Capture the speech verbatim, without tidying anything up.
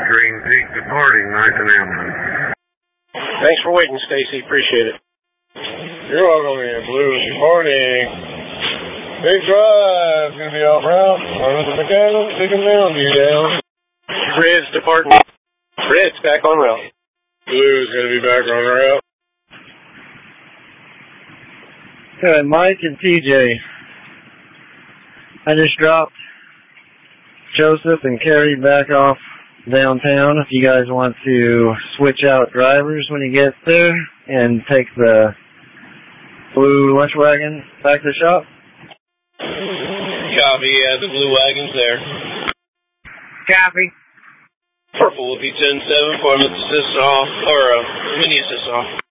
Green Peak departing Knighton Ambulance. Thanks for waiting, Stacy. Appreciate it. You're welcome in, Blue. Good morning. Big drive's going to be off route. One with the mechanical, taking Mountain View down. Red's departing. Red's back on route. Blue's going to be back on route. Good, Mike and T J. I just dropped Joseph and Carrie back off downtown. If you guys want to switch out drivers when you get there and take the blue lunch wagon back to the shop. Copy, yeah, the blue wagon's there. Copy. Purple will be ten seven for him assist off, or uh, mini assist off.